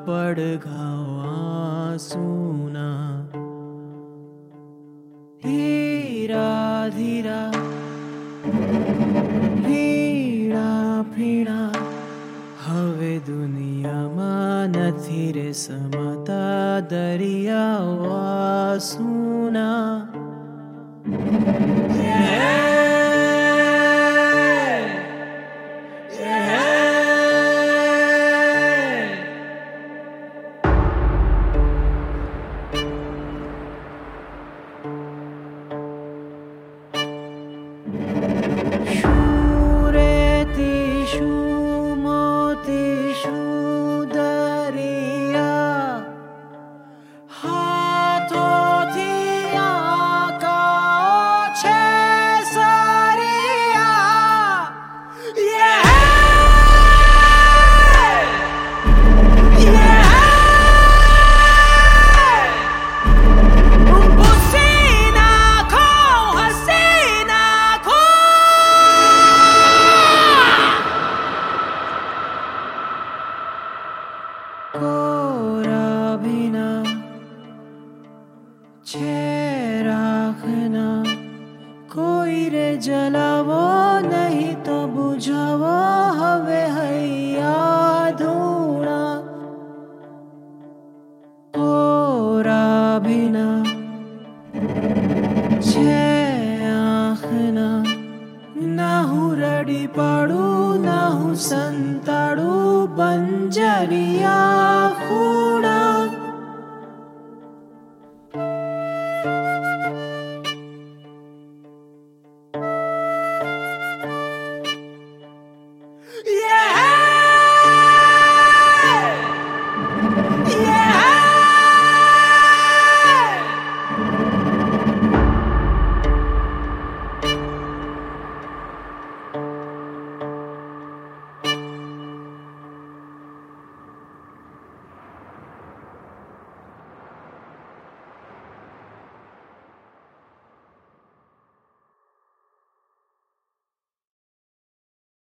પડઘાવા સૂના ધીરા ધીરા ફીણા ફીણા હવે દુનિયામાં નથી રે સમાતા દરિયાવા સૂના कोरा बिना छे राखना कोई रे जलावो नहीं तो बुझावो हवे हैया धूणा कोरा बिना छे आँखना ना हूँ रड़ी पाड़ू ना हूँ संताड़ू बंजरिया खूणा